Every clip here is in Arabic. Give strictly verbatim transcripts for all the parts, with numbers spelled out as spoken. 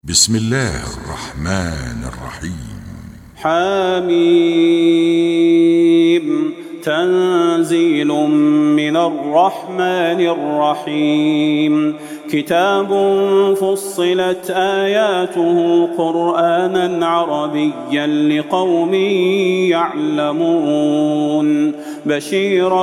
بسم الله الرحمن الرحيم. حميم. تنزيل من الرحمن الرحيم. كتاب فصلت آياته قرآنا عربيا لقوم يعلمون بشيرا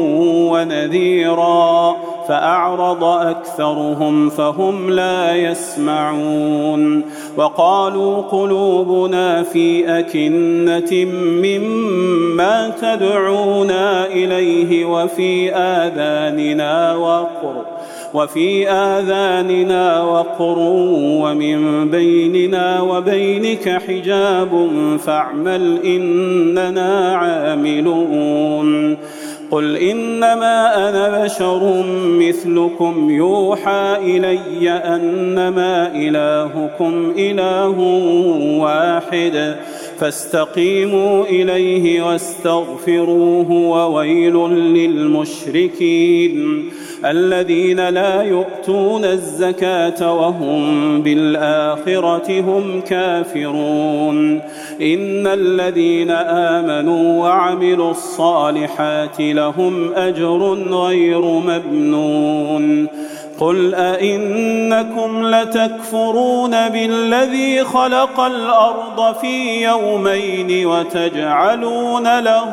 ونذيرا فأعرض أكثرهم فهم لا يسمعون. وقالوا قلوبنا في أكنة مما تدعونا إليه وفي آذاننا وقر وفي آذاننا وقر ومن بيننا وبينك حجاب فاعمل إننا عاملون. قل إنما أنا بشر مثلكم يوحى إلي أنما إلهكم إله واحد فاستقيموا إليه واستغفروه وويل للمشركين الذين لا يؤتون الزكاة وهم بالآخرة هم كافرون. إن الذين آمنوا وعملوا الصالحات لهم أجر غير ممنون. قل أئنكم لتكفرون بالذي خلق الأرض في يومين وتجعلون له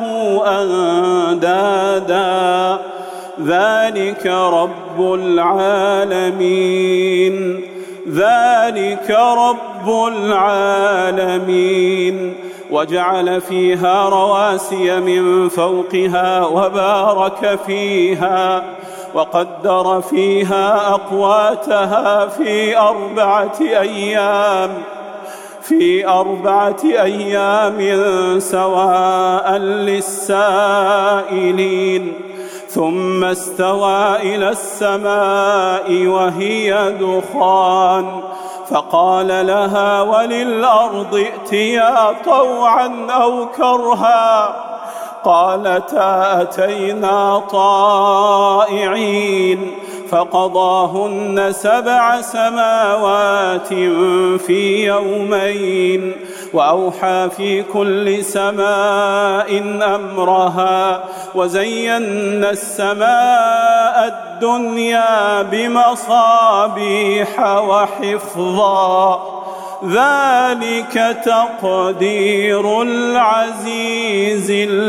أندادا ذلك رب العالمين ذلك رب العالمين. وجعل فيها رواسي من فوقها وبارك فيها وقدر فيها أقواتها في أربعة أيام في أربعة أيام سواء للسائلين. ثم استوى إلى السماء وهي دخان فقال لها وللأرض ائتيا طوعا أو كرها قالتا أتينا طائعين. فقضاهن سبع سماوات في يومين وأوحى في كل سماء أمرها وزينا السماء الدنيا بمصابيح وحفظا ذلك تقدير العزيز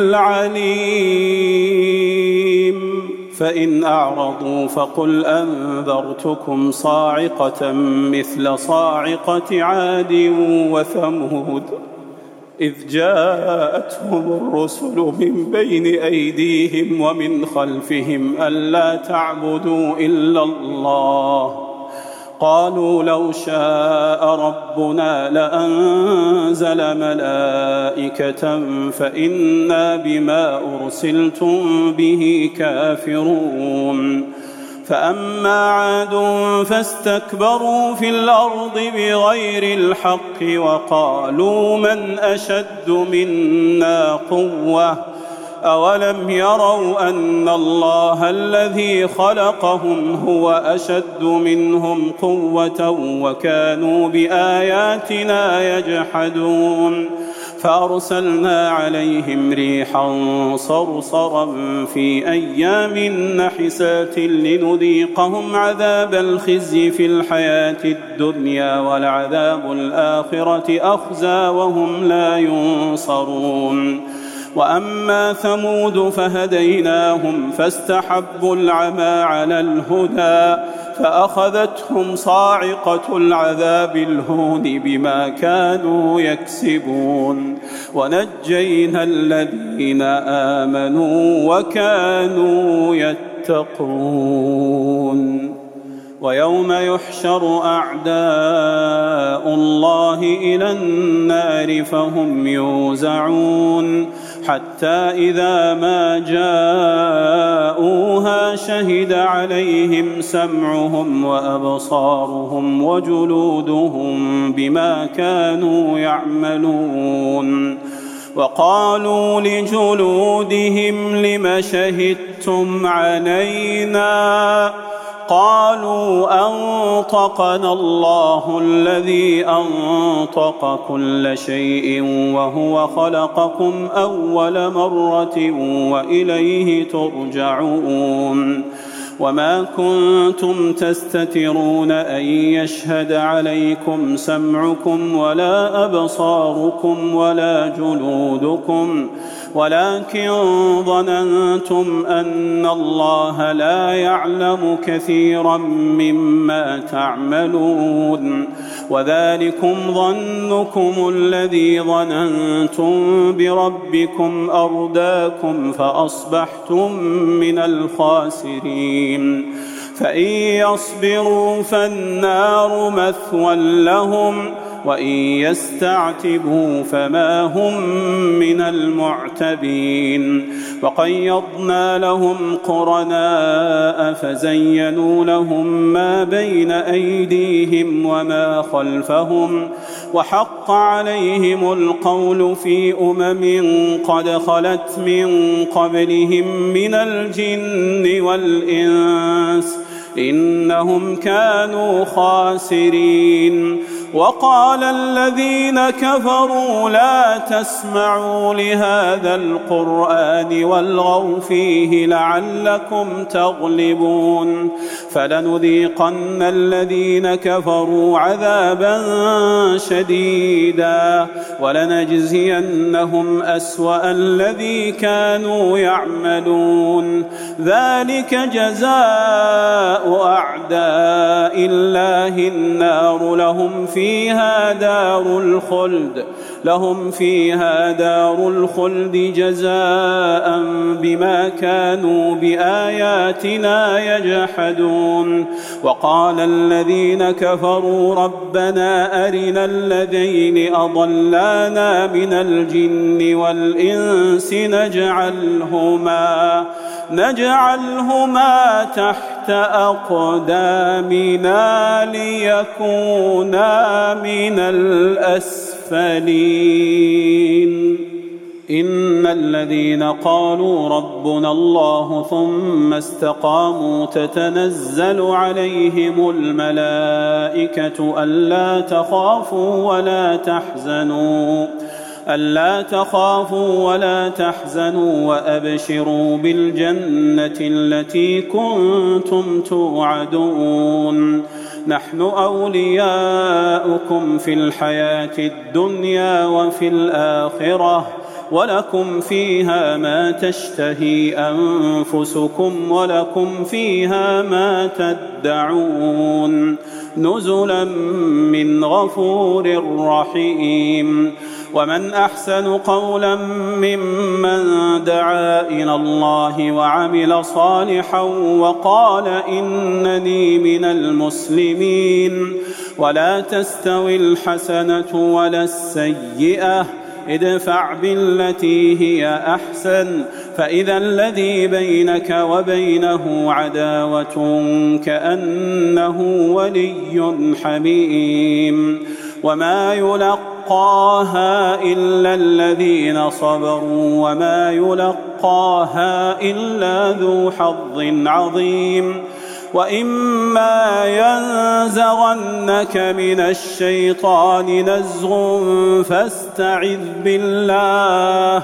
العليم. فإن أعرضوا فقل أنذرتكم صاعقة مثل صاعقة عاد وثمود إذ جاءتهم الرسل من بين أيديهم ومن خلفهم ألا تعبدوا إلا الله قالوا لو شاء ربنا لأنزل ملائكة فإنا بما أرسلتم به كافرون. فأما عاد فاستكبروا في الأرض بغير الحق وقالوا من أشد منا قوة أولم يروا أن الله الذي خلقهم هو أشد منهم قوة وكانوا بآياتنا يجحدون. فأرسلنا عليهم ريحا صرصرا في أيام نحسات لنذيقهم عذاب الخزي في الحياة الدنيا ولعذاب الآخرة أخزى وهم لا ينصرون. وأما ثمود فهديناهم فاستحبوا العمى على الهدى فأخذتهم صاعقة العذاب الهون بما كانوا يكسبون. ونجينا الذين آمنوا وكانوا يتقون. ويوم يحشر أعداء الله إلى النار فهم يوزعون حتى إذا ما جاءوها شهد عليهم سمعهم وأبصارهم وجلودهم بما كانوا يعملون. وقالوا لجلودهم لم شهدتم علينا قالوا أنطقنا الله الذي أنطق كل شيء وهو خلقكم أول مرة وإليه ترجعون وما كنتم تستترون أن يشهد عليكم سمعكم ولا أبصاركم ولا جلودكم ولكن ظننتم أن الله لا يعلم كثيرا مما تعملون وذلكم ظنكم الذي ظننتم بربكم أرداكم فأصبحتم من الخاسرين فإن يصبروا فالنار مثوى لهم وإن يستعتبوا فما هم من المعتبين وقيضنا لهم قرناء فزينوا لهم ما بين أيديهم وما خلفهم وحق عليهم القول في أمم قد خلت من قبلهم من الجن والإنس إنهم كانوا خاسرين وقال الذين كفروا لا تسمعوا لهذا القرآن والغوا فيه لعلكم تغلبون فلنذيقن الذين كفروا عذابا شديدا ولنجزينهم أسوأ الذي كانوا يعملون ذلك جزاء أعداء الله النار لهم فيها دار الخلد لهم فيها دار الخلد جزاء بما كانوا بآياتنا يجحدون وقال الذين كفروا ربنا أرنا الذين أضلانا من الجن والإنس نجعلهما نجعلهما تحت أقدامنا ليكونا من الأسفلين إن الذين قالوا ربنا الله ثم استقاموا تتنزل عليهم الملائكة ألا تخافوا ولا تحزنوا ألا تخافوا ولا تحزنوا وأبشروا بالجنة التي كنتم توعدون نحن أولياؤكم في الحياة الدنيا وفي الآخرة ولكم فيها ما تشتهي أنفسكم ولكم فيها ما تدعون نزلا من غفور رحيم ومن أحسن قولا ممن دعا إلى الله وعمل صالحا وقال إنني من المسلمين ولا تستوي الحسنة ولا السيئة ادفع بالتي هي أحسن فإذا الذي بينك وبينه عداوة كأنه ولي حميم وما يلقاها إلا الذين صبروا وما يلقاها إلا ذو حظ عظيم وإما ينزغنك من الشيطان نزغ فاستعذ بالله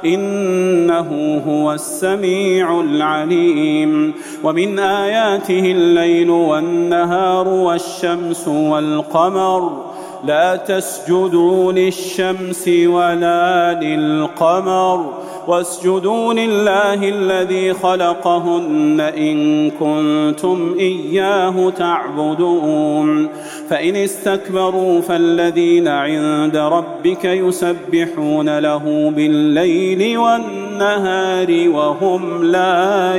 إنه هو السميع العليم ومن آياته الليل والنهار والشمس والقمر لا تسجدوا للشمس ولا للقمر واسجدوا لله الذي خلقهن إن كنتم إياه تعبدون فإن استكبروا فالذين عند ربك يسبحون له بالليل والنهار وهم لا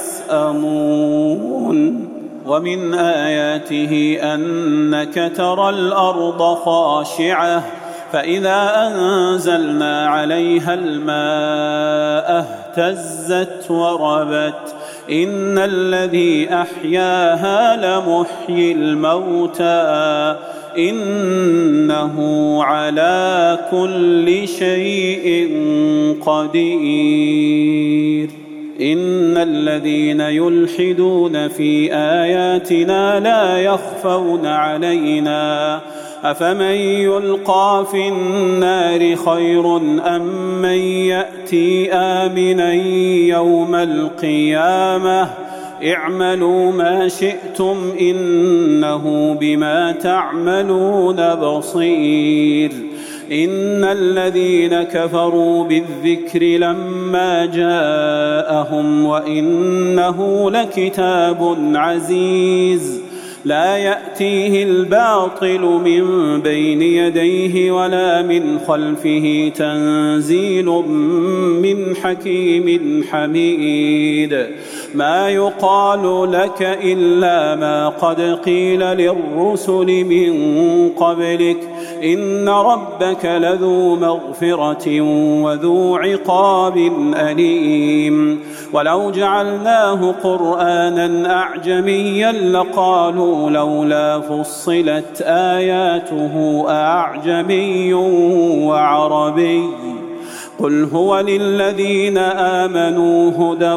يسأمون ومن آياته أنك ترى الأرض خاشعة فإذا أنزلنا عليها الماء اهتزت وربت إن الذي أحياها لمحيي الموتى إنه على كل شيء قدير إن الذين يلحدون في آياتنا لا يخفون علينا أفمن يلقى في النار خير أم من يأتي آمنا يوم القيامة اعملوا ما شئتم إنه بما تعملون بصير إن الذين كفروا بالذكر لما جاءهم وإنه لكتاب عزيز لا يأتيه الباطل من بين يديه ولا من خلفه تنزيل من حكيم حميد ما يقال لك إلا ما قد قيل للرسل من قبلك إن ربك لذو مغفرة وذو عقاب أليم ولو جعلناه قرآنا أعجميا لقالوا لولا فصلت آياته أعجمي وعربي قل هو للذين آمنوا هدى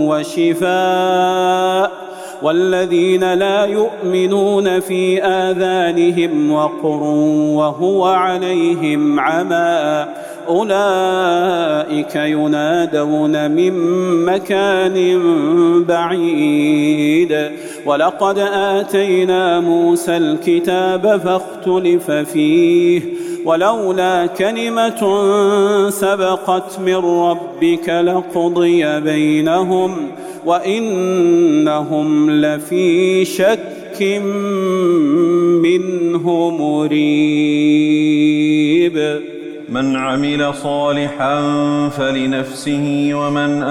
وشفاء والذين لا يؤمنون في آذانهم وقر وهو عليهم عمى أولئك ينادون من مكان بعيد ولقد آتينا موسى الكتاب فاختلف فيه ولولا كلمة سبقت من ربك لقضي بينهم وإنهم لفي شك منه مريب من عمل صالحا فلنفسه ومن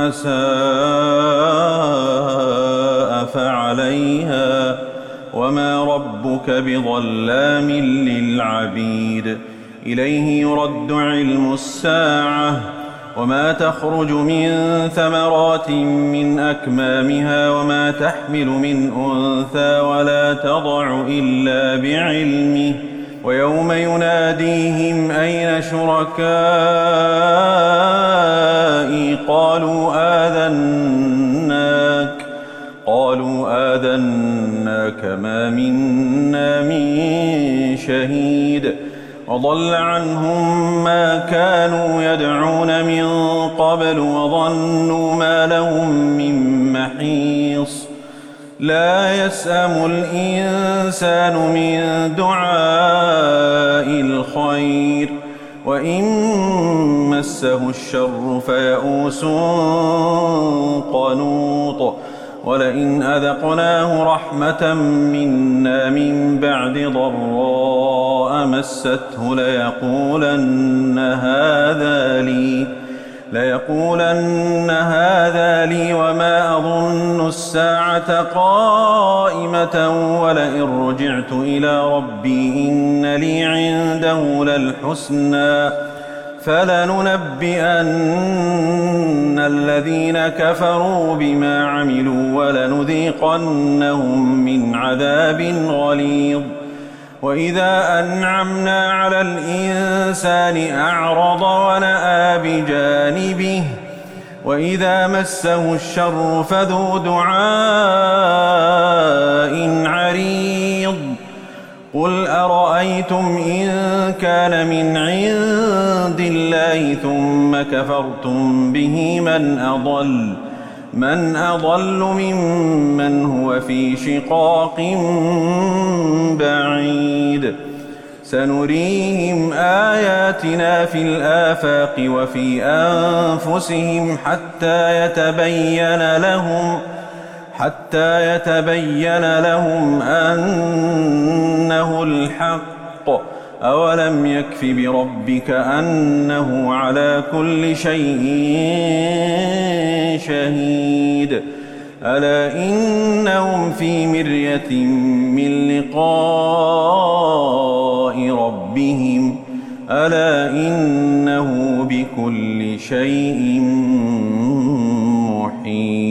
أساء فعليها وما ربك بظلام للعبيد إليه يرد علم الساعة وما تخرج من ثمرات من أكمامها وما تحمل من أنثى ولا تضع إلا بعلمه ويوم يناديهم أين شركائي قالوا آذناك قالوا آذناك ما منا من شهيد وضل عنهم ما كانوا يدعون من قبل وظنوا ما لهم من محيص لا يسأم الإنسان من دعاء الخير وإن مسه الشر فيئوس قنوط ولئن أذقناه رحمة منا من بعد ضراء مسته ليقولن هذا لي ليقولن هذا لي وما أظن الساعة قائمة ولئن رجعت إلى ربي إن لي عنده للحسنى فلننبئن الذين كفروا بما عملوا ولنذيقنهم من عذاب غليظ وإذا أنعمنا على الإنسان أعرض ونأى بجانبه وإذا مسه الشر فذو دعاء عريض قل أرأيتم إن كان من عند الله ثم كفرتم به من أضل من أضل ممن هو في شقاق بعيد سنريهم آياتنا في الآفاق وفي أنفسهم حتى يتبين لهم حتى يتبين لهم أنه الحق أولم يكف بربك أنه على كل شيء شهيد ألا إنهم في مرية من لقاء ربهم ألا إنه بكل شيء محيط